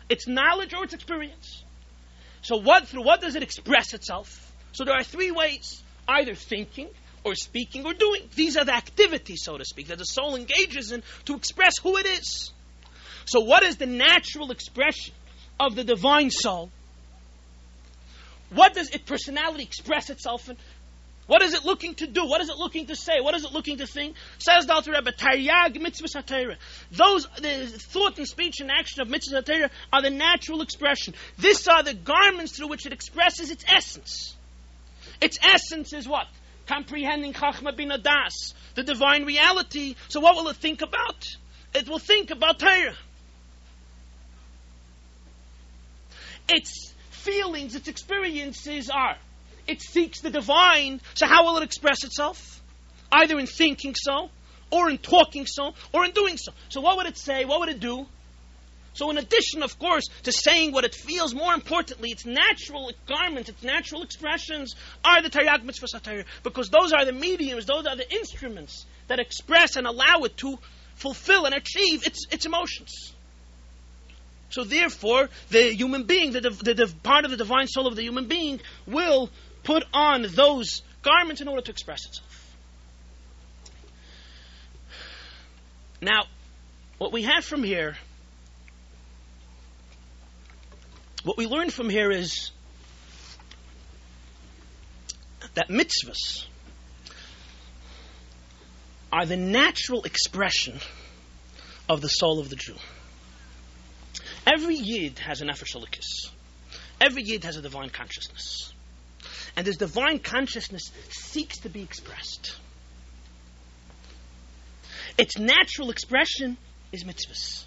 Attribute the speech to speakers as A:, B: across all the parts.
A: It's knowledge or it's experience. So through what does it express itself? So there are three ways: either thinking, or speaking, or doing. These are the activities, so to speak, that the soul engages in to express who it is. So what is the natural expression of the divine soul? What does its personality express itself in? What is it looking to do? What is it looking to say? What is it looking to think? Says the Alter Rebbe, Taryag mitzvahs HaTorah. Those, the thought and speech and action of mitzvahs HaTorah are the natural expression. These are the garments through which it expresses its essence. Its essence is what? Comprehending Chachma Bina Das, the divine reality. So what will it think about? It will think about Torah. Its feelings, its experiences are. It seeks the divine. So how will it express itself? Either in thinking so, or in talking so, or in doing so. So what would it say? What would it do? So in addition, of course, to saying what it feels, more importantly, its natural garments, its natural expressions are the Taryag mitzvahs HaTorah, because those are the mediums, those are the instruments that express and allow it to fulfill and achieve its emotions. So therefore, the human being, the part of the divine soul of the human being, will put on those garments in order to express itself. Now, what we have from here, what we learn from here is that mitzvahs are the natural expression of the soul of the Jew. Every Yid has a Nefesh Elikis. Every Yid has a divine consciousness. And this divine consciousness seeks to be expressed. Its natural expression is mitzvahs.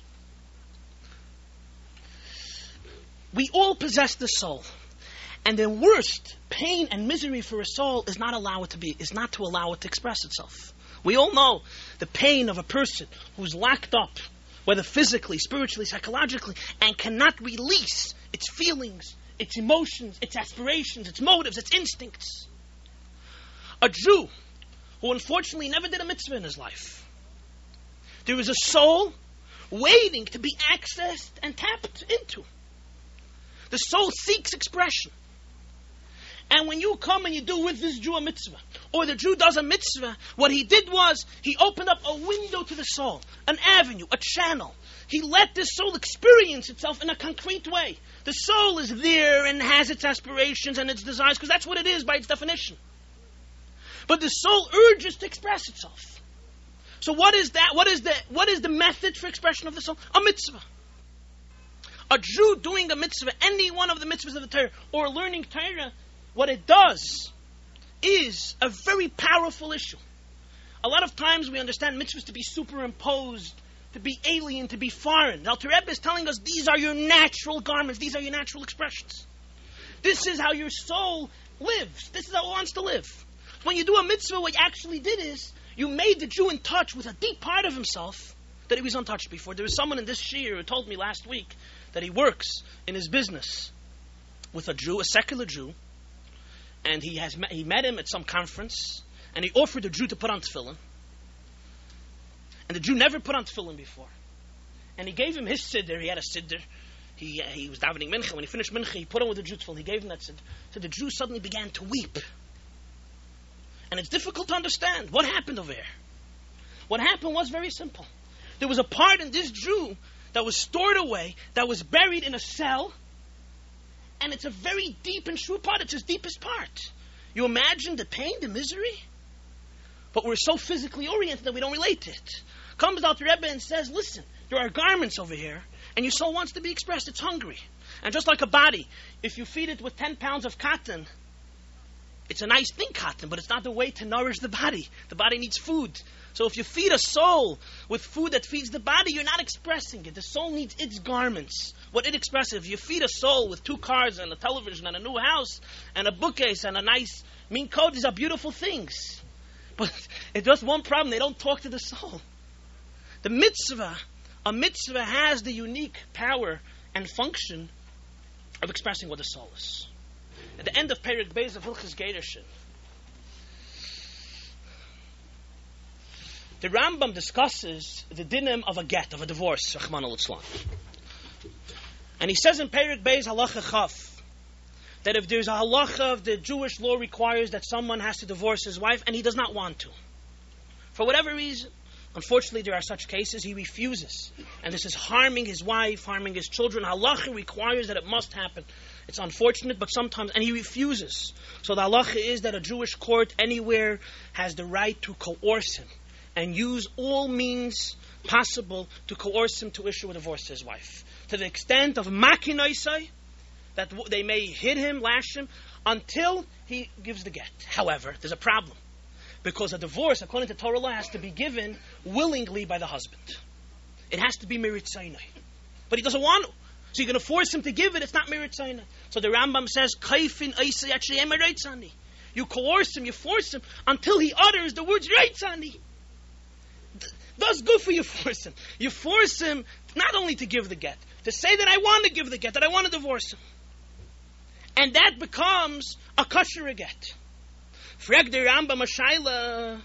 A: We all possess the soul. And the worst pain and misery for a soul is not to allow it to express itself. We all know the pain of a person who's locked up, whether physically, spiritually, psychologically, and cannot release its feelings, its emotions, its aspirations, its motives, its instincts. A Jew who unfortunately never did a mitzvah in his life. There is a soul waiting to be accessed and tapped into. The soul seeks expression. And when you come and you do with this Jew a mitzvah, or the Jew does a mitzvah, what he did was, he opened up a window to the soul, an avenue, a channel. He let the soul experience itself in a concrete way. The soul is there and has its aspirations and its desires, because that's what it is by its definition. But the soul urges to express itself. So what is that? What is the method for expression of the soul? A mitzvah. A Jew doing a mitzvah, any one of the mitzvahs of the Torah, or learning Torah, what it does is a very powerful issue. A lot of times we understand mitzvahs to be superimposed, to be alien, to be foreign. The Alter Rebbe is telling us these are your natural garments, these are your natural expressions. This is how your soul lives. This is how it wants to live. When you do a mitzvah, what you actually did is you made the Jew in touch with a deep part of himself that he was untouched before. There was someone in this shiur who told me last week that he works in his business with a Jew, a secular Jew, and he met him at some conference, and he offered the Jew to put on tefillin. And the Jew never put on tefillin before. And he gave him his siddur. He had a siddur. He was davening mincha. When he finished mincha, he put on with the Jew tefillin. He gave him that siddur. So the Jew suddenly began to weep. And it's difficult to understand. What happened over here? What happened was very simple. There was a part in this Jew that was stored away, that was buried in a cell, and it's a very deep and true part. It's his deepest part. You imagine the pain, the misery? But we're so physically oriented that we don't relate to it. Comes the Alter Rebbe and says, listen, there are garments over here, and your soul wants to be expressed. It's hungry. And just like a body, if you feed it with 10 pounds of cotton, it's a nice thing, cotton, but it's not the way to nourish the body. The body needs food. So if you feed a soul with food that feeds the body, you're not expressing it. The soul needs its garments. What it expresses. If you feed a soul with 2 cars and a television and a new house and a bookcase and a nice mean coat, these are beautiful things. But it's just one problem. They don't talk to the soul. A mitzvah has the unique power and function of expressing what the soul is. At the end of Perek Beis of Hilchos Gerushin, the Rambam discusses the dinim of a get, of a divorce, Rachmana litzlan. And he says in Perek Beis Halacha Chaf, that if there's a halacha of the Jewish law requires that someone has to divorce his wife, and he does not want to, for whatever reason, unfortunately there are such cases, he refuses. And this is harming his wife, harming his children. Halacha requires that it must happen. It's unfortunate, but sometimes, and he refuses. So the halacha is that a Jewish court anywhere has the right to coerce him and use all means possible to coerce him to issue a divorce to his wife. To the extent of makinoisai, that they may hit him, lash him, until he gives the get. However, there's a problem. Because a divorce, according to Torah law, has to be given willingly by the husband. It has to be miritzaynai. But he doesn't want to. So you're going to force him to give it, it's not miritzaynai. So the Rambam says, Kaifin eisei actually emeritzani. You coerce him, you force him, until he utters the words reitzani. That's good for you, force him. You force him not only to give the get, to say that I want to give the get, that I want to divorce him. And that becomes a kosher get. Frag the Rambam a shaila.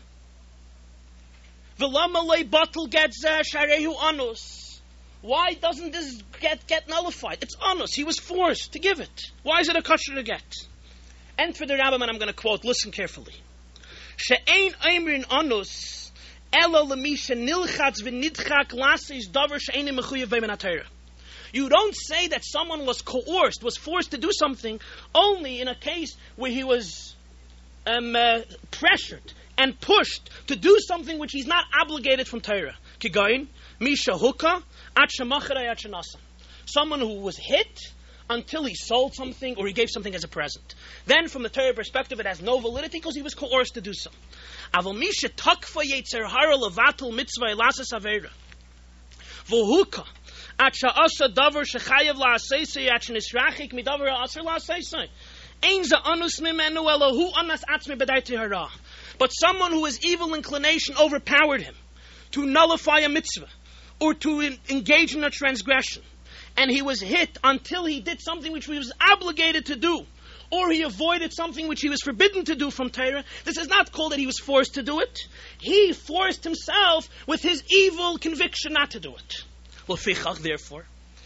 A: V'lama lei batel get zeh sharehu anus. Why doesn't this get nullified? It's anus. He was forced to give it. Why is it a kosher get? And for the Rambam, and I'm going to quote, listen carefully. She'ein oimrin anus ela lemisha nilchatz v'nidchak lasis davar she'ein mechuyev b'men HaTorah. You don't say that someone was coerced, was forced to do something, only in a case where he was pressured and pushed to do something which he's not obligated from Torah. Kigayin, misha hukah, at shemacharei at shenasa. Someone who was hit until he sold something or he gave something as a present. Then from the Torah perspective, it has no validity because he was coerced to do so. Aval misha takfa yetzer hara levatul mitzvah elasas avera. V'hukah. At sha'asa davar shechayev la'aseisei at shenisrachik midavar ha'aser la'aseisei. Ein za anus mimenu elohu anas atzmi b'daiti hara. But someone who his evil inclination overpowered him to nullify a mitzvah or to engage in a transgression, and he was hit until he did something which he was obligated to do, or he avoided something which he was forbidden to do from Torah, this is not called that he was forced to do it. He forced himself with his evil conviction not to do it. Therefore,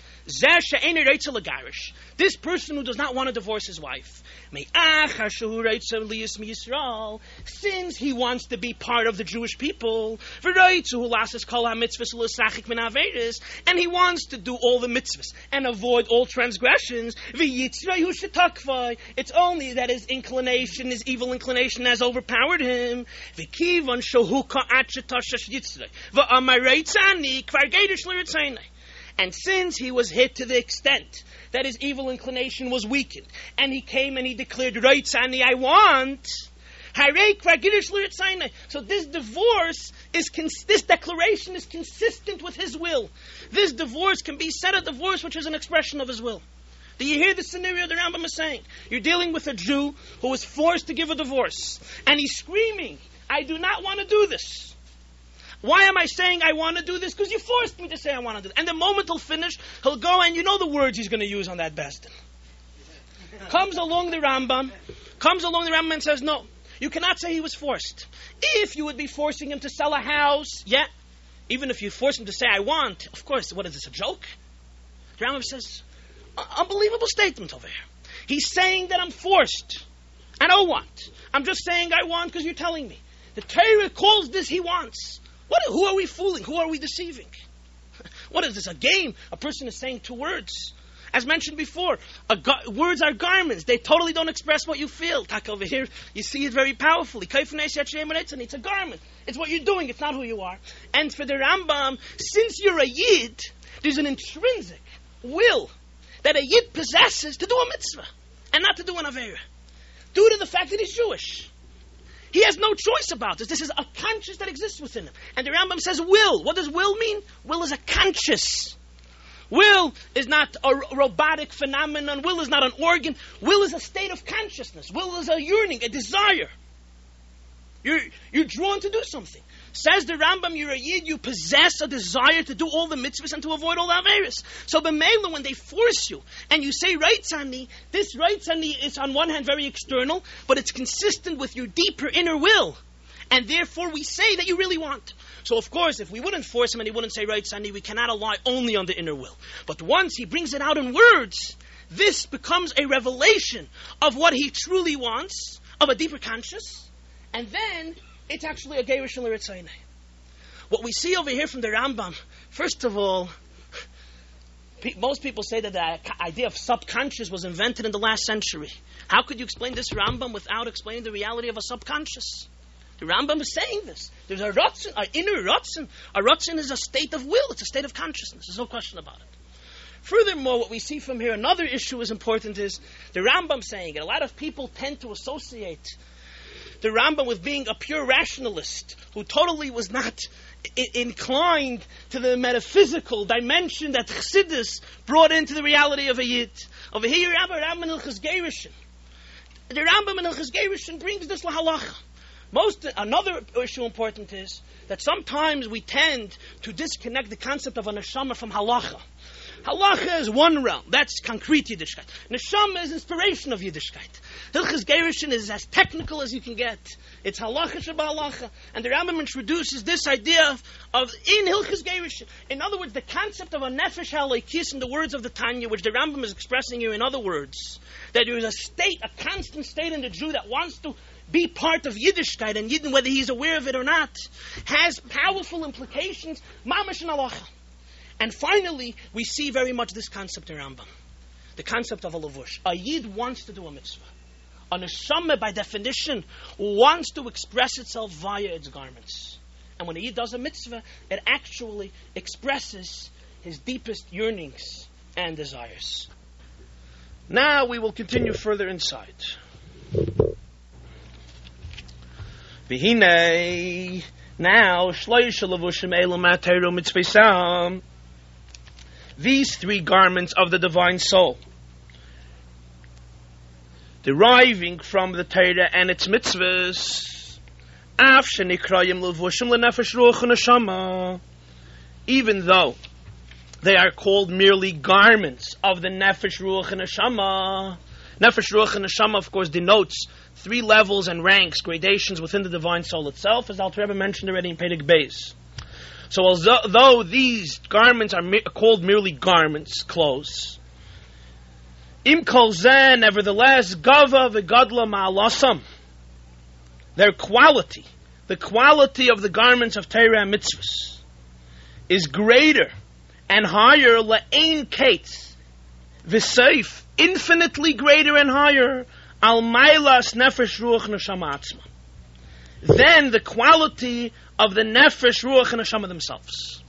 A: this person who does not want to divorce his wife, since he wants to be part of the Jewish people, and he wants to do all the mitzvahs and avoid all transgressions, it's only that his inclination, his evil inclination has overpowered him. And since he was hit to the extent that his evil inclination was weakened, and he came and he declared, Reitzani, I want, so this divorce this declaration is consistent with his will. This divorce can be said a divorce which is an expression of his will. Do you hear the scenario the Rambam is saying? You're dealing with a Jew who was forced to give a divorce, and he's screaming, I do not want to do this. Why am I saying I want to do this? Because you forced me to say I want to do this. And the moment he'll finish, he'll go, and you know the words he's going to use on that Besdin. Comes along the Rambam and says, no, you cannot say he was forced. If you would be forcing him to sell a house, yeah, even if you force him to say I want, of course, what is this, a joke? The Rambam says, unbelievable statement over here. He's saying that I'm forced. I don't want. I'm just saying I want because you're telling me. The Torah calls this he wants. Who are we fooling? Who are we deceiving? What is this, a game? A person is saying two words. As mentioned before, words are garments. They totally don't express what you feel. Tak over here, you see it very powerfully. It's a garment. It's what you're doing. It's not who you are. And for the Rambam, since you're a Yid, there's an intrinsic will that a Yid possesses to do a mitzvah and not to do an Avera. Due to the fact that he's Jewish. He has no choice about this. This is a conscience that exists within him. And the Rambam says will. What does will mean? Will is a conscious. Will is not a robotic phenomenon. Will is not an organ. Will is a state of consciousness. Will is a yearning, a desire. You're drawn to do something. Says the Rambam, you're a Yid, you possess a desire to do all the mitzvahs and to avoid all the averis. So b'meila, when they force you, and you say Reitzani, this Reitzani is on one hand very external, but it's consistent with your deeper inner will. And therefore we say that you really want. So of course, if we wouldn't force him and he wouldn't say right, Sunday, we cannot rely only on the inner will. But once he brings it out in words, this becomes a revelation of what he truly wants, of a deeper conscious, and then it's actually a Geirish L'Ritzayneh. What we see over here from the Rambam, first of all, most people say that the idea of subconscious was invented in the last century. How could you explain this Rambam without explaining the reality of a subconscious? The Rambam is saying this. There's a Ratzin, an inner Ratzin. A Ratzin is a state of will. It's a state of consciousness. There's no question about it. Furthermore, what we see from here, another issue is important, is the Rambam saying it. A lot of people tend to associate the Rambam with being a pure rationalist who totally was not inclined to the metaphysical dimension that Chassidus brought into the reality of a Yid. Over here, you have a Rambam in Hilchos Gerushin. The Rambam in Hilchos Gerushin brings this lahalacha. Another issue important is that sometimes we tend to disconnect the concept of a neshama from halacha. Halacha is one realm. That's concrete Yiddishkeit. Neshama is inspiration of Yiddishkeit. Hilchos Gerushin is as technical as you can get. It's halacha sheba halacha. And the Rambam introduces this idea of in Hilchos Gerushin. In other words, the concept of a nefesh halakis in the words of the Tanya, which the Rambam is expressing here in other words, that there is a state, a constant state in the Jew that wants to be part of Yiddishkeit, and Yidden, whether he's aware of it or not, has powerful implications, mamash and halacha. And finally, we see very much this concept in Rambam. The concept of a lavush. A Yid wants to do a mitzvah. A neshama, by definition, wants to express itself via its garments. And when a Yid does a mitzvah, it actually expresses his deepest yearnings and desires. Now we will continue further inside. V'hinei, now, shloisha lavushim elam ateiru mitzvesam. These three garments of the divine soul, deriving from the Torah and its mitzvahs, af shenikrayim levushim lenefesh ruach neshama, even though they are called merely garments of the nefesh ruach neshama. Nefesh ruach neshama, of course, denotes three levels and ranks, gradations within the divine soul itself, as Alter Rebbe mentioned already in Perek Beis. So although these garments are called merely garments, clothes, im kol zeh, nevertheless, gava v'gadla ma'alasam, their quality, the quality of the garments of Torah and mitzvahs, is greater and higher, la'ein kates, v'seif, infinitely greater and higher, al mailas nefesh ruach neshama atzma, than the quality of the nefesh, ruach, and neshama themselves.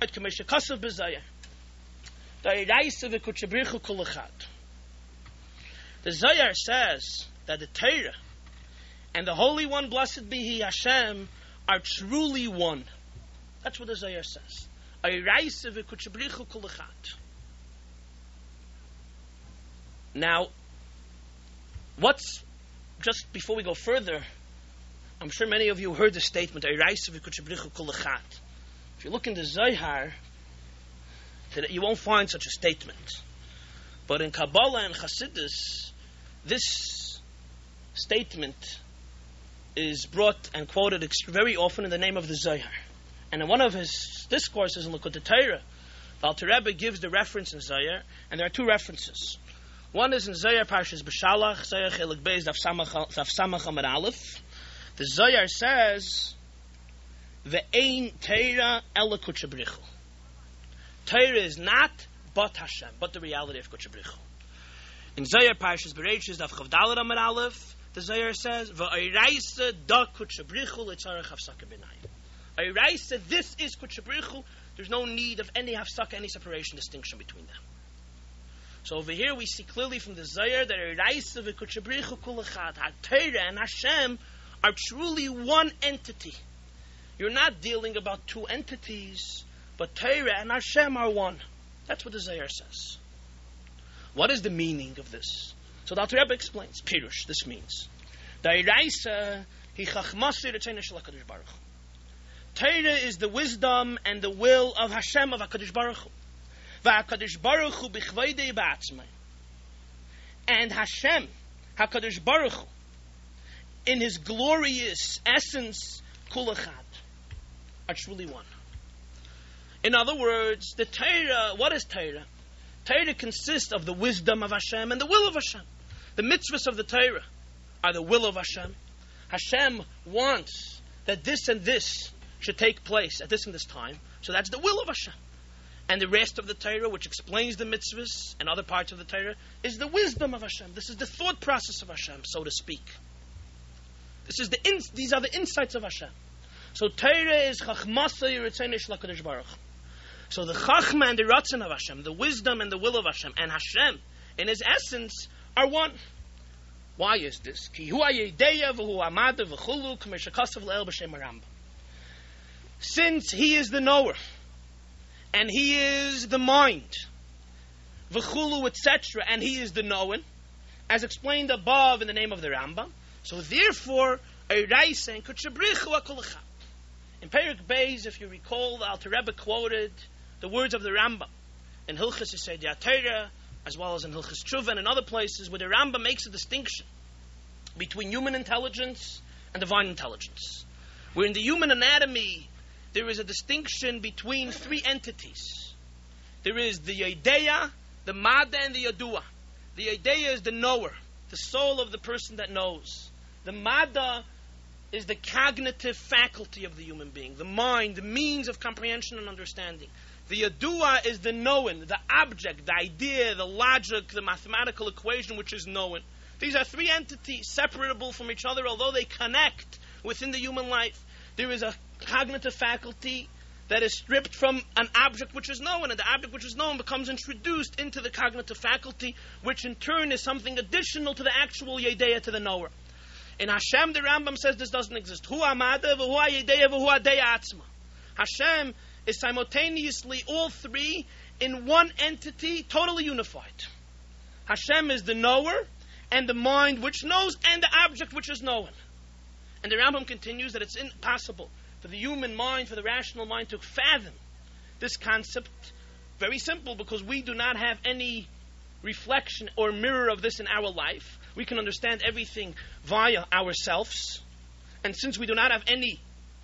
A: The Zohar says that the Torah and the Holy One, blessed be He, Hashem, are truly one. That's what the Zohar says. Now, just before we go further, I'm sure many of you heard the statement, if you look in the Zohar, you won't find such a statement. But in Kabbalah and Chassidus, this statement is brought and quoted very often in the name of the Zohar. And in one of his discourses in Likutei Torah, the Alter Rebbe gives the reference in Zohar, and there are two references. One is in Zohar Parshas B'Shalach, Zohar Chelik Beis, Daf Samach Amud Aleph. The Zohar says, "Ve'ein Torah ela Kudsha B'richu." Torah is not but Hashem, but the reality of Kudsha B'richu. In Zohar Parshas Bereishis Daf Chavdalad Amud Aleph, the Zohar says, "Ve'oraisa da Kudsha B'richu letzarech hafsaka b'nayim." Oraisa, this is Kudsha B'richu. There's no need of any hafsaka, any separation, distinction between them. So over here we see clearly from the Zohar that Oraisa v'Kudsha B'richu kul echad. Torah and Hashem are truly one entity. You're not dealing about two entities, but Torah and Hashem are one. That's what the Zohar says. What is the meaning of this? So the Alter Rebbe explains. Pirush, this means Torah is the wisdom and the will of Hashem, of HaKadosh Baruch Hu. VaHaKadosh Baruch Hu b'chvoidei ba'atzmai. And Hashem, HaKadosh Baruch Hu, in His glorious essence, kul echad. are truly one. In other words, the Torah, what is Torah? Torah consists of the wisdom of Hashem and the will of Hashem. The mitzvahs of the Torah are the will of Hashem. Hashem wants that this and this should take place at this and this time. So that's the will of Hashem. And the rest of the Torah, which explains the mitzvahs and other parts of the Torah, is the wisdom of Hashem. This is the thought process of Hashem, so to speak. These are the insights of Hashem. So Torah is Chachmasa Yiritzei L'Kadosh Baruch. So the Chachma and the Ratzon of Hashem, the wisdom and the will of Hashem, and Hashem, in His essence, are one. Why is this? Since He is the knower, and He is the mind, v'chulu, etc., and He is the knowing, as explained above in the name of the Rambam. So therefore, in Perek Beis, if you recall, the Alter Rebbe quoted the words of the Rambam in Hilchos Yesod HaTorah, as well as in Hilchos Tshuva and in other places, where the Rambam makes a distinction between human intelligence and divine intelligence. Where in the human anatomy, there is a distinction between three entities. There is the Yedeya, the Mada, and the Yadua. The Yedeya is the knower, the soul of the person that knows. The Mada is the cognitive faculty of the human being, the mind, the means of comprehension and understanding. The Yadua is the knowing, the object, the idea, the logic, the mathematical equation which is knowing. These are three entities separable from each other, although they connect within the human life. There is a cognitive faculty that is stripped from an object which is known, and the object which is known becomes introduced into the cognitive faculty, which in turn is something additional to the actual Yedeya, to the knower. In Hashem, the Rambam says this doesn't exist. Hu Amada, v'hu Yedeya, v'hu Adeya Atzma. Hashem is simultaneously all three in one entity, totally unified. Hashem is the knower, and the mind which knows, and the object which is known. And the Rambam continues that it's impossible for the human mind, for the rational mind, to fathom this concept. Very simple, because we do not have any reflection or mirror of this in our life. We can understand everything via ourselves. And since we do not have any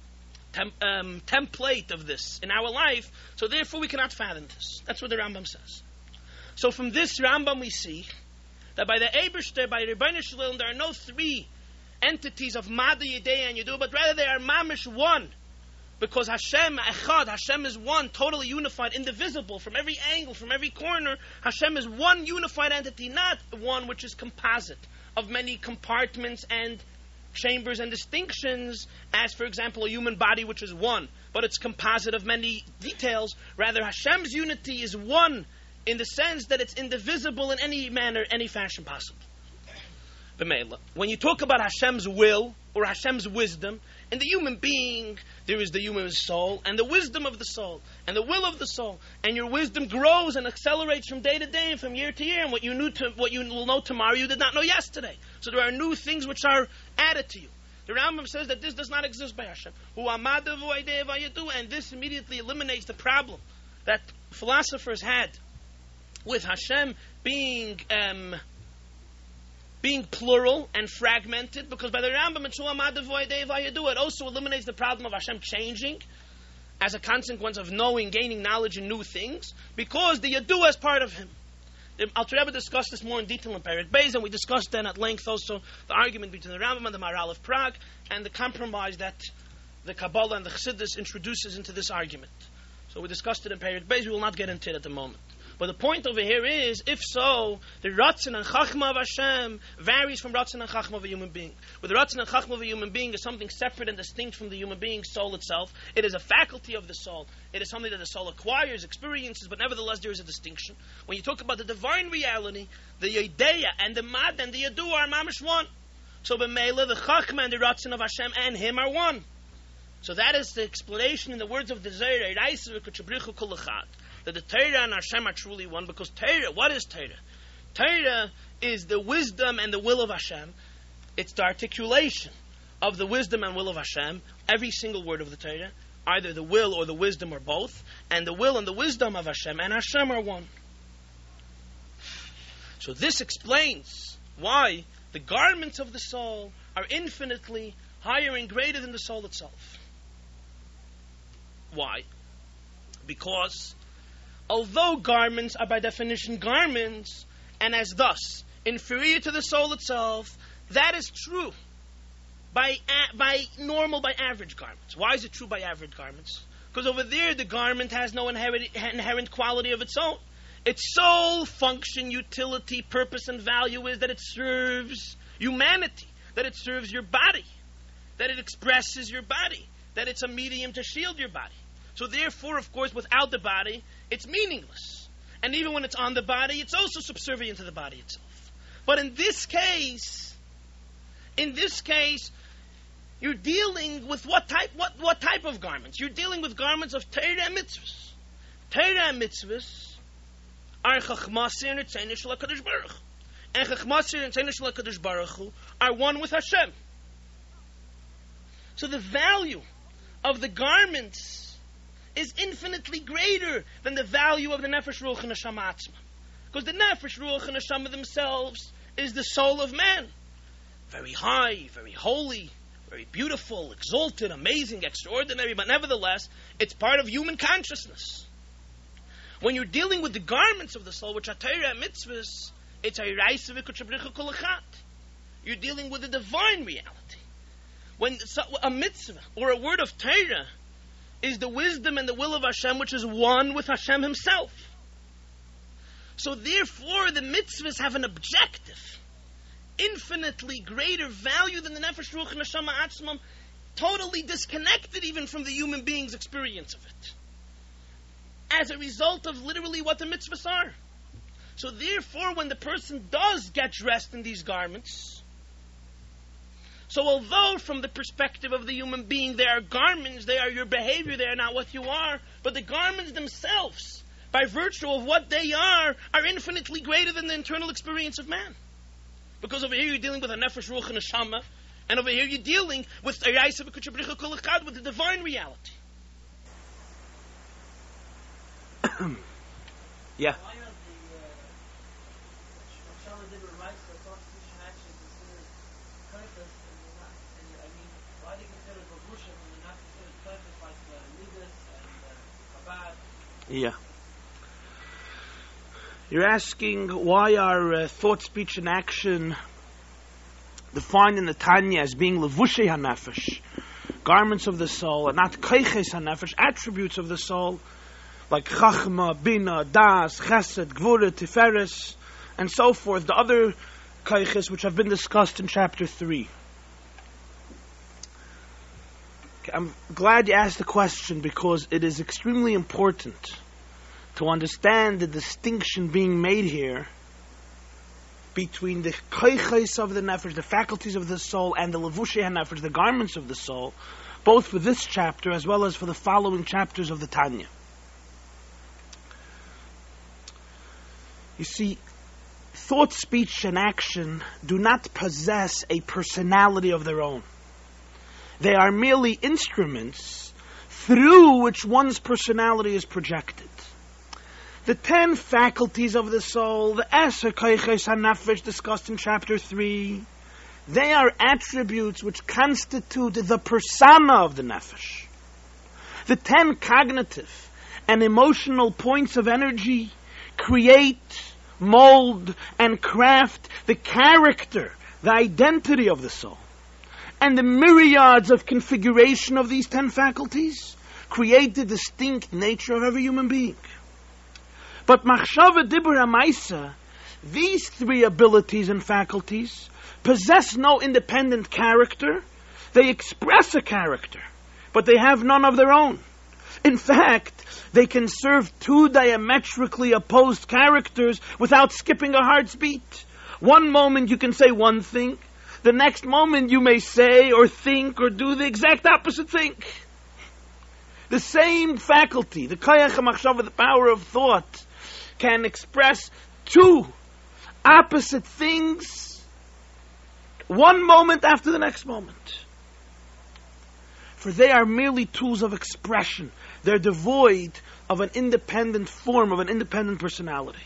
A: template of this in our life, so therefore we cannot fathom this. That's what the Rambam says. So from this Rambam we see that by the Eibishter, by Rebbeinu Shalom, there are no three entities of Mada, Yedeya, and Yedu, but rather they are mamish one. Because Hashem, Echad, Hashem is one, totally unified, indivisible, from every angle, from every corner. Hashem is one unified entity, not one which is composite of many compartments and chambers and distinctions, as for example a human body which is one, but it's composite of many details. Rather, Hashem's unity is one in the sense that it's indivisible in any manner, any fashion possible. When you talk about Hashem's will or Hashem's wisdom, in the human being there is the human soul and the wisdom of the soul and the will of the soul, and your wisdom grows and accelerates from day to day and from year to year, and what you will know tomorrow you did not know yesterday. So there are new things which are added to you. The Rambam says that this does not exist by Hashem. And this immediately eliminates the problem that philosophers had with Hashem being plural and fragmented, because by the Rambam it also eliminates the problem of Hashem changing as a consequence of knowing, gaining knowledge in new things, because the Yadu is part of Him. The Alter Rebbe discussed this more in detail in Perek Beis, and we discussed then at length also the argument between the Rambam and the Maharal of Prague, and the compromise that the Kabbalah and the Chassidus introduces into this argument. So we discussed it in Perek Beis. We will not get into it at the moment. But the point over here is, if so, the Ratzon and Chachma of Hashem varies from Ratzon and Chachma of a human being. Where the Ratzon and Chachma of a human being is something separate and distinct from the human being's soul itself. It is a faculty of the soul. It is something that the soul acquires, experiences, but nevertheless there is a distinction. When you talk about the divine reality, the Yedeya and the Mad and the Yadu are mamish one. So b'meila, the Chachma and the Ratzon of Hashem and Him are one. So that is the explanation in the words of the Zohar, that the Torah and Hashem are truly one, because Torah, what is Torah? Torah is the wisdom and the will of Hashem. It's the articulation of the wisdom and will of Hashem, every single word of the Torah, either the will or the wisdom or both, and the will and the wisdom of Hashem and Hashem are one. So this explains why the garments of the soul are infinitely higher and greater than the soul itself. Why? Because although garments are by definition garments, and as thus inferior to the soul itself, that is true by average garments. Why is it true by average garments? Because over there the garment has no inherent quality of its own. Its sole function, utility, purpose, and value is that it serves humanity, that it serves your body, that it expresses your body, that it's a medium to shield your body. So therefore, of course, without the body, it's meaningless. And even when it's on the body, it's also subservient to the body itself. But in this case, you're dealing with what type of garments? You're dealing with garments of Torah and mitzvahs. Torah and mitzvahs are Chachmasir and Tzeinah Shel HaKadosh Baruch Hu. And Chachmasir and Tzeinah Shel HaKadosh Baruch Hu are one with Hashem. So the value of the garments is infinitely greater than the value of the Nefesh, Ruach, and Neshama Atzma. Because the Nefesh, Ruach, and Neshama themselves is the soul of man. Very high, very holy, very beautiful, exalted, amazing, extraordinary, but nevertheless, it's part of human consciousness. When you're dealing with the garments of the soul, which are Torah and mitzvahs, it's you're dealing with a divine reality. When a mitzvah or a word of Torah is the wisdom and the will of Hashem, which is one with Hashem Himself. So therefore, the mitzvahs have an objective, infinitely greater value than the Nefesh, Ruach, and Neshama Atzmam, totally disconnected even from the human being's experience of it, as a result of literally what the mitzvahs are. So therefore, when the person does get dressed in these garments, so although from the perspective of the human being they are garments, they are your behavior, they are not what you are, but the garments themselves, by virtue of what they are infinitely greater than the internal experience of man. Because over here you're dealing with a Nefesh, Ruach, and Neshama, and over here you're dealing with the divine reality. Yeah. Yeah. You're asking why are thought, speech, and action defined in the Tanya as being levushei hanefesh, garments of the soul, and not keiches hanefesh, attributes of the soul, like chachma, bina, das, chesed, gvura, tiferes, and so forth, the other keiches which have been discussed in chapter 3. I'm glad you asked the question because it is extremely important to understand the distinction being made here between the koiches of the nefesh, the faculties of the soul, and the levushei hanefesh, the garments of the soul, both for this chapter as well as for the following chapters of the Tanya. You see, thought, speech, and action do not possess a personality of their own. They are merely instruments through which one's personality is projected. The 10 faculties of the soul, the Eser Koiches HaNefesh discussed in chapter 3, they are attributes which constitute the persona of the Nefesh. The 10 cognitive and emotional points of energy create, mold, and craft the character, the identity of the soul. And the myriads of configuration of these 10 faculties create the distinct nature of every human being. But machshava, dibur, amaisa, these 3 abilities and faculties possess no independent character. They express a character, but they have none of their own. In fact, they can serve 2 diametrically opposed characters without skipping a heart's beat. One moment you can say one thing, the next moment you may say or think or do the exact opposite thing. The same faculty, the koyach hamachshava, the power of thought, can express 2 opposite things one moment after the next moment. For they are merely tools of expression. They're devoid of an independent form, of an independent personality.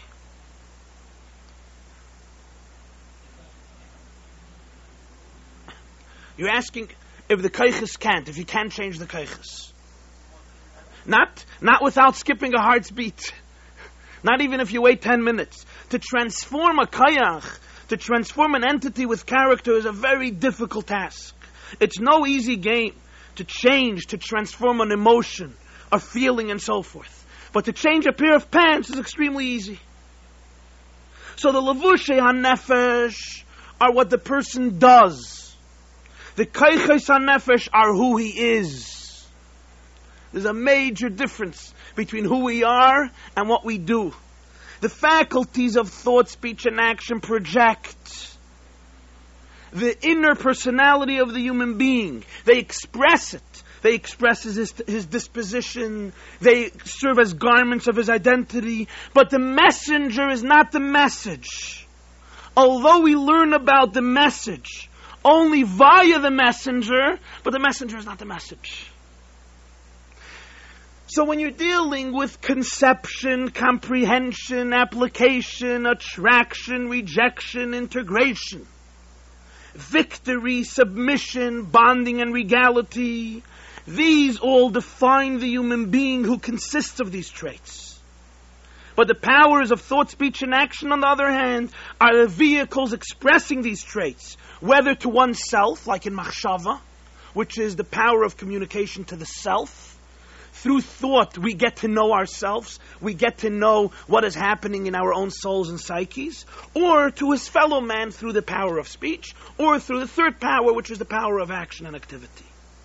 A: You're asking if the kaiches can't, if you can't change the kaiches.
B: Not without skipping a heart's beat. Not even if you wait 10 minutes. To transform a kayach, to transform an entity with character is a very difficult task. It's no easy game to change, to transform an emotion, a feeling, and so forth. But to change a pair of pants is extremely easy. So the levushei hanefesh are what the person does. The kayches hanefesh are who he is. There's a major difference between who we are and what we do. The faculties of thought, speech, and action project the inner personality of the human being. They express it. They express his disposition. They serve as garments of his identity. But the messenger is not the message. Although we learn about the message only via the messenger, but the messenger is not the message. So when you're dealing with conception, comprehension, application, attraction, rejection, integration, victory, submission, bonding, and regality, these all define the human being who consists of these traits. But the powers of thought, speech, and action, on the other hand, are the vehicles expressing these traits, whether to oneself, like in machshava, which is the power of communication to the self. Through thought, we get to know ourselves. We get to know what is happening in our own souls and psyches. Or to his fellow man through the power of speech. Or through the third power, which is the power of action and activity.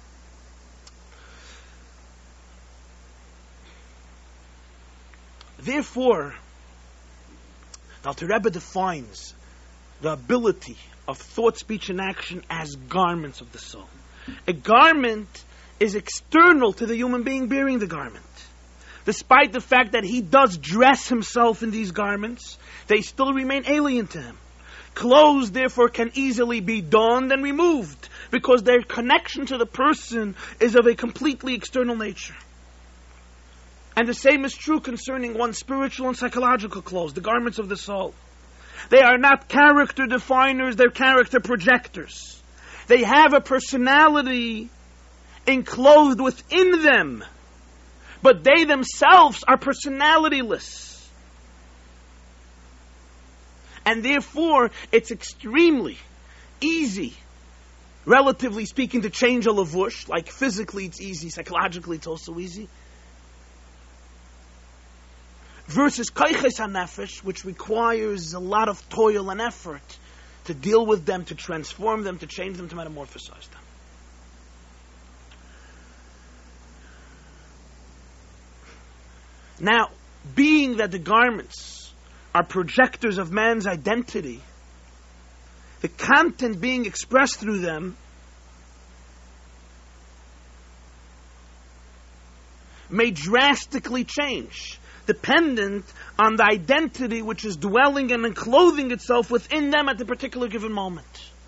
B: Therefore, the Alter Rebbe defines the ability of thought, speech, and action as garments of the soul. A garment is external to the human being bearing the garment. Despite the fact that he does dress himself in these garments, they still remain alien to him. Clothes, therefore, can easily be donned and removed because their connection to the person is of a completely external nature. And the same is true concerning one's spiritual and psychological clothes, the garments of the soul. They are not character definers, they're character projectors. They have a personality enclosed within them, but they themselves are personalityless. And therefore, it's extremely easy, relatively speaking, to change a lavush. Like physically it's easy, psychologically it's also easy. Versus kayches hanefesh, which requires a lot of toil and effort to deal with them, to transform them, to change them, to metamorphosize them. Now, being that the garments are projectors of man's identity, the content being expressed through them may drastically change, dependent on the identity which is dwelling and enclothing itself within them at the particular given moment.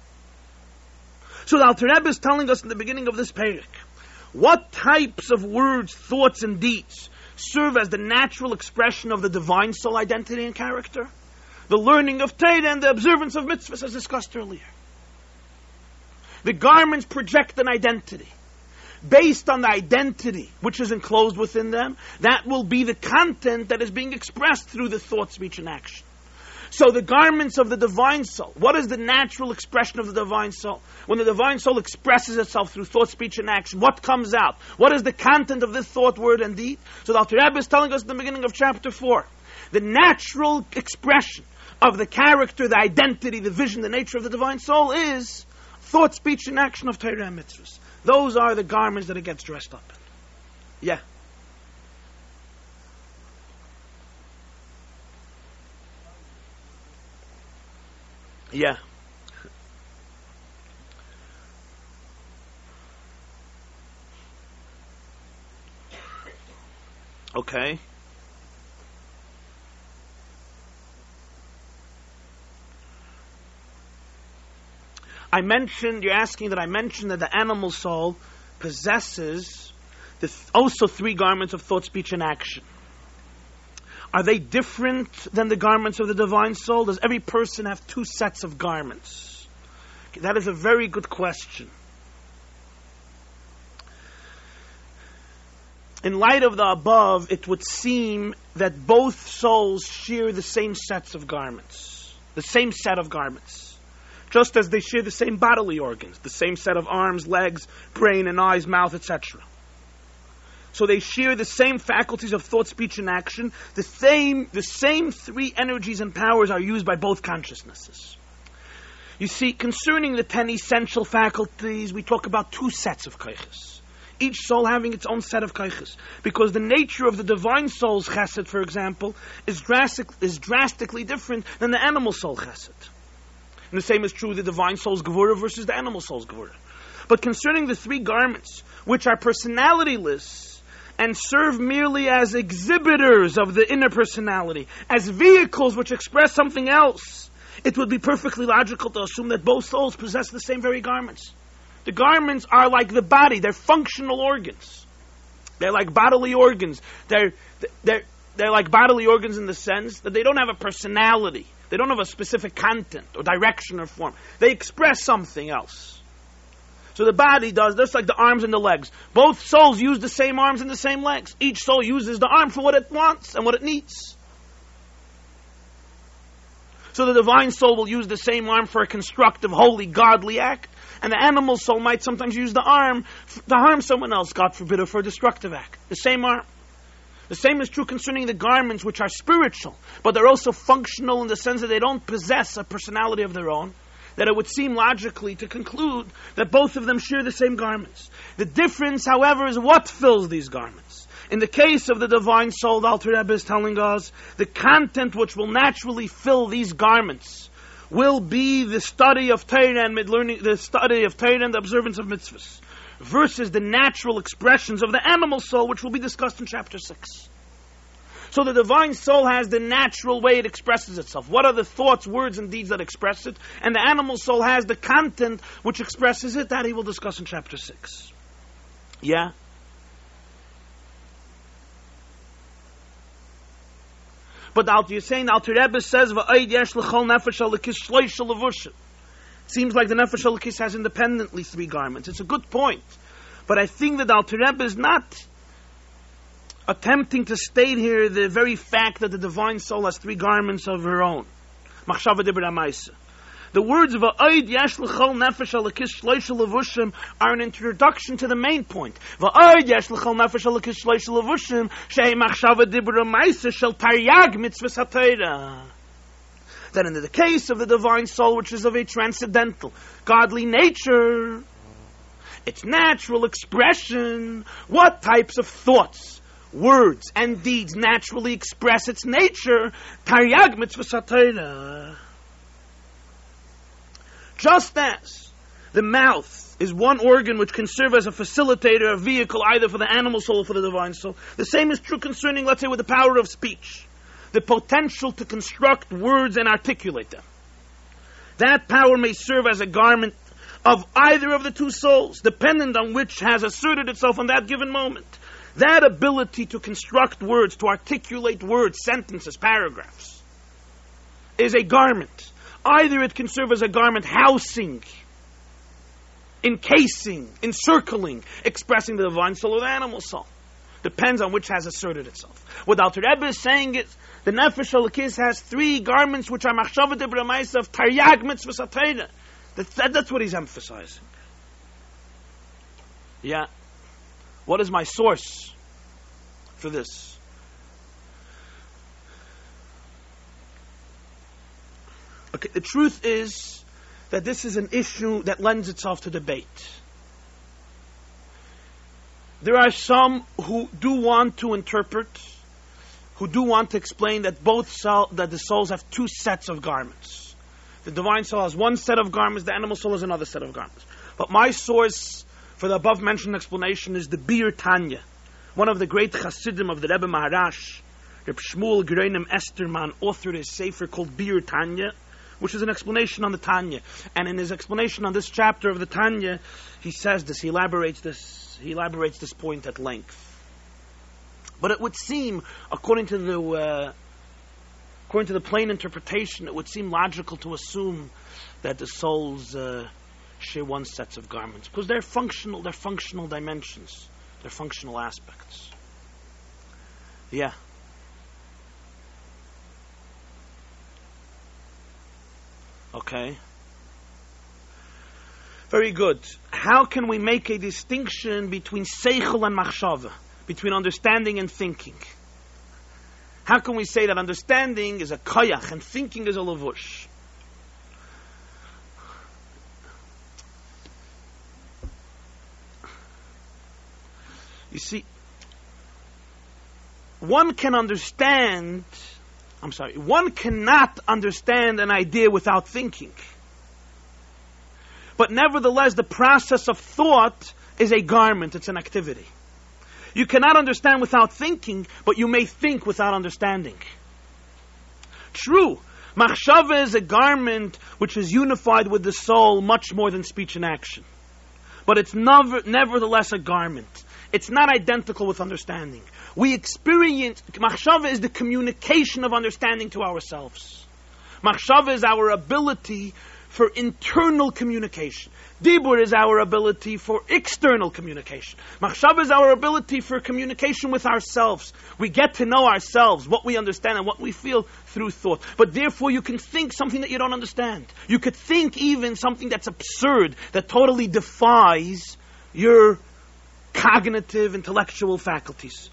B: So the Alter Rebbe is telling us in the beginning of this perek what types of words, thoughts, and deeds serve as the natural expression of the divine soul identity and character. The learning of Torah and the observance of mitzvahs, as discussed earlier. The garments project an identity. Based on the identity which is enclosed within them, that will be the content that is being expressed through the thought, speech, and action. So the garments of the divine soul, what is the natural expression of the divine soul? When the divine soul expresses itself through thought, speech, and action, what comes out? What is the content of this thought, word, and deed? So the Alter Rebbe is telling us in the beginning of chapter 4, the natural expression of the character, the identity, the vision, the nature of the divine soul is thought, speech, and action of Torah and mitzvahs. Those are the garments that it gets dressed up in. Yeah. Yeah. Okay. You're asking that I mentioned that the animal soul possesses also three garments of thought, speech, and action. Are they different than the garments of the divine soul? Does every person have two sets of garments? Okay, that is a very good question. In light of the above, it would seem that both souls share the same sets of garments, the same set of garments, just as they share the same bodily organs, the same set of arms, legs, brain and eyes, mouth, etc. So they share the same faculties of thought, speech, and action. The same three energies and powers are used by both consciousnesses. You see, concerning the 10 essential faculties, we talk about two sets of koiches. Each soul having its own set of koiches. Because the nature of the divine soul's chesed, for example, is drastically different than the animal soul chesed. And the same is true of the divine soul's gevurah versus the animal soul's gevurah. But concerning the three garments, which are personalityless, and serve merely as exhibitors of the inner personality, as vehicles which express something else, it would be perfectly logical to assume that both souls possess the same very garments. The garments are like the body, they're functional organs. They're like bodily organs. They're like bodily organs in the sense that they don't have a personality. They don't have a specific content or direction or form. They express something else. So the body does, just like the arms and the legs. Both souls use the same arms and the same legs. Each soul uses the arm for what it wants and what it needs. So the divine soul will use the same arm for a constructive, holy, godly act. And the animal soul might sometimes use the arm to harm someone else, God forbid, or for a destructive act. The same arm. The same is true concerning the garments, which are spiritual, but they're also functional in the sense that they don't possess a personality of their own. That it would seem logically to conclude that both of them share the same garments. The difference, however, is what fills these garments. In the case of the divine soul, the Alter Rebbe is telling us, the content which will naturally fill these garments will be the study of Torah and the study of Torah and the observance of mitzvahs, versus the natural expressions of the animal soul, which will be discussed in chapter 6. So the divine soul has the natural way it expresses itself. What are the thoughts, words, and deeds that express it? And the animal soul has the content which expresses it. That he will discuss in chapter 6. Yeah? But you're saying the Alter Rebbe says, seems like the Nefesh Elokis has independently three garments. It's a good point. But I think that the Alter Rebbe is not attempting to state here the very fact that the divine soul has three garments of her own. Machshava dibra maisa. The words of Va'od yesh l'chol nefesh elokis shloisha levushim are an introduction to the main point. Va'od yesh l'chol nefesh elokis shloisha levushim shei machshava dibra maisa shel taryag mitzvahs haTorah. Then in the case of the divine soul, which is of a transcendental, godly nature, its natural expression, what types of thoughts, words and deeds naturally express its nature, taryag mitzvahs haTorah. Just as the mouth is one organ which can serve as a facilitator, a vehicle either for the animal soul or for the divine soul, the same is true concerning, let's say, with the power of speech, the potential to construct words and articulate them. That power may serve as a garment of either of the two souls, dependent on which has asserted itself on that given moment. That ability to construct words, to articulate words, sentences, paragraphs, is a garment. Either it can serve as a garment housing, encasing, encircling, expressing the divine soul or the animal soul. Depends on which has asserted itself. What Alter Rebbe is saying is, the Nefesh Elokis has three garments which are machshava dibra maisa of taryag mitzvahs haTorah. That's what he's emphasizing. Yeah. What is my source for this? Okay, the truth is that this is an issue that lends itself to debate. There are some who do want to interpret, who do want to explain that that the souls have two sets of garments. The divine soul has one set of garments, the animal soul has another set of garments. But my source for the above mentioned explanation is the Bir Tanya, one of the great Chassidim of the Rebbe Maharash, Reb Shmuel Greinem Esterman, authored a sefer called Bir Tanya, which is an explanation on the Tanya. And in his explanation on this chapter of the Tanya, he says this, he elaborates this point at length. But it would seem, according to the plain interpretation, it would seem logical to assume that the souls share one set of garments, because they're functional dimensions, they're functional aspects. Yeah. Okay. Very good. How can we make a distinction between seichel and machshava, between understanding and thinking? How can we say that understanding is a koyach and thinking is a lavush? You see, one cannot understand an idea without thinking. But nevertheless, the process of thought is a garment, it's an activity. You cannot understand without thinking, but you may think without understanding. True, machshava is a garment which is unified with the soul much more than speech and action. But it's nevertheless a garment. It's not identical with understanding. Machshava is the communication of understanding to ourselves. Machshava is our ability for internal communication. Dibur is our ability for external communication. Machshava is our ability for communication with ourselves. We get to know ourselves, what we understand and what we feel through thought. But therefore you can think something that you don't understand. You could think even something that's absurd, that totally defies your cognitive, intellectual faculties.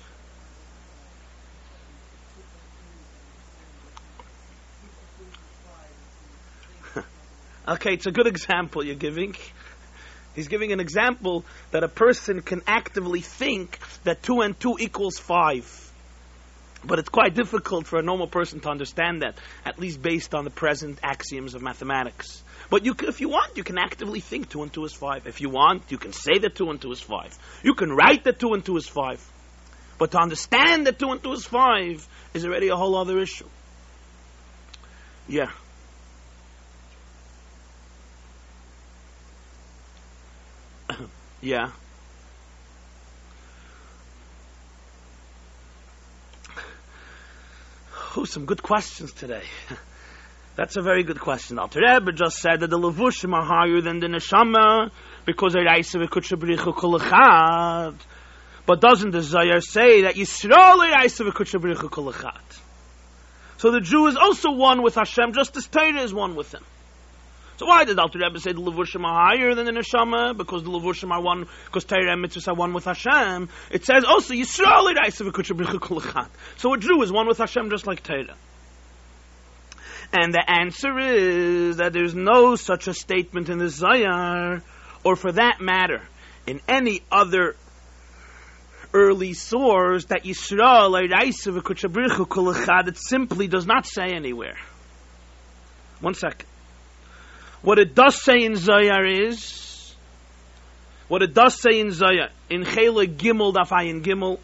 B: Okay, it's a good example you're giving. He's giving an example that a person can actively think that 2 and 2 equals 5. But it's quite difficult for a normal person to understand that, at least based on the present axioms of mathematics. But if you want, you can actively think 2 and 2 is 5. If you want, you can say that 2 and 2 is 5. You can write that 2 and 2 is 5. But to understand that 2 and 2 is 5 is already a whole other issue. Yeah. Yeah. Oh, some good questions today. That's a very good question. Alter Rebbe just said that the levushim are higher than the neshama because they're Eisa v'kutchabrichu kol echad. But doesn't the Zohar say that Yisrael are Eisa v'kutchabrichu kol echad? So the Jew is also one with Hashem, just as Torah is one with him. So why did Alter Rebbe say the levushim are higher than the neshama? Because the levushim are one, because Torah and mitzvahs are one with Hashem. It says also Yisrael are Eisa v'kutchabrichu kol echad. So a Jew is one with Hashem just like Torah. And the answer is that there's no such a statement in the Zohar, or for that matter, in any other early source, that Yisrael are Eisa v'kutchabrichu kol echad. It simply does not say anywhere. 1 second. What it does say in Zohar is, in Chele Gimel Daf Ayin Gimel,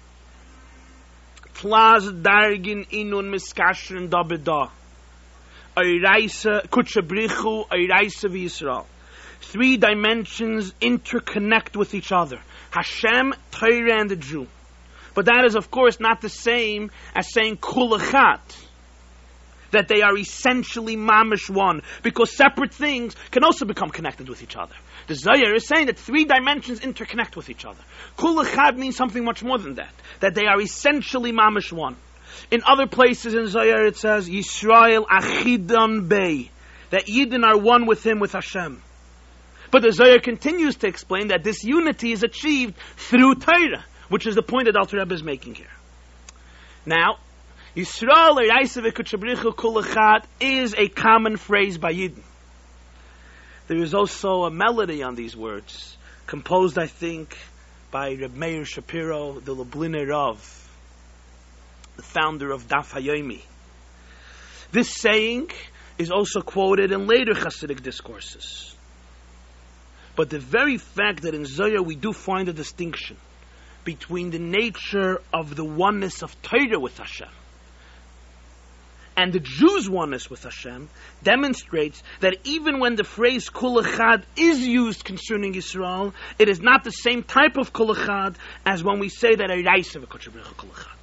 B: Tlaz Dargin Inun Miskashrin Dabeda, Eiraisa Kutchabrichu, Eiraisa v'Yisrael. 3 dimensions interconnect with each other: Hashem, Torah, and the Jew. But that is, of course, not the same as saying Kul Echad, that they are essentially mamish one, because separate things can also become connected with each other. The Zohar is saying that 3 dimensions interconnect with each other. Kul Echad means something much more than that they are essentially mamish one. In other places in Zohar it says, Yisrael achidam bei, that Yidden are one with him, with Hashem. But the Zohar continues to explain that this unity is achieved through Torah, which is the point that Alter Rebbe is making here. Now, Yisrael Eiraisa v'kutchabrichu kol echad is a common phrase by Yidden. There is also a melody on these words, composed, I think, by Reb Meir Shapiro, the Lubliner Rav, the founder of Daf Hayomi. This saying is also quoted in later Hasidic discourses. But the very fact that in Zohar we do find a distinction between the nature of the oneness of Torah with Hashem and the Jews' oneness with Hashem demonstrates that even when the phrase Kul Echad is used concerning Yisrael, it is not the same type of Kul Echad as when we say that Eiraisa v'kutchabrichu kol echad.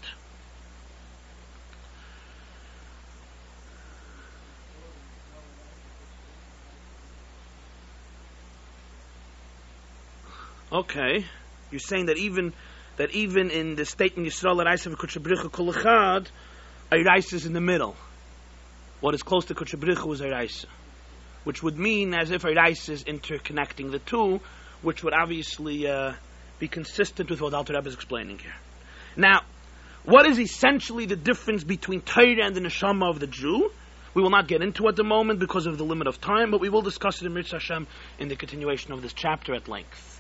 B: Okay, you're saying that even that even in the statement Yisrael Araisa v'Kutshabricha Kol Echad, Araisa is in the middle. What is close to Kutshabricha is Araisa, which would mean as if Araisa is interconnecting the two, which would obviously be consistent with what Alter Rebbe is explaining here. Now, what is essentially the difference between Torah and the neshama of the Jew? We will not get into at the moment because of the limit of time, but we will discuss it in Mitzvah Hashem in the continuation of this chapter at length.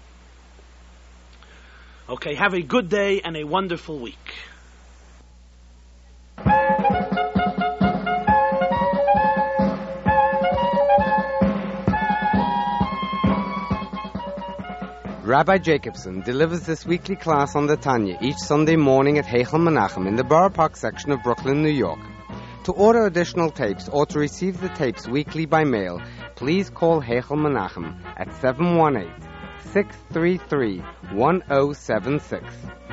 B: Okay, have a good day and a wonderful week.
C: Rabbi Jacobson delivers this weekly class on the Tanya each Sunday morning at Heichel Menachem in the Borough Park section of Brooklyn, New York. To order additional tapes or to receive the tapes weekly by mail, please call Heichel Menachem at 718-633-1076.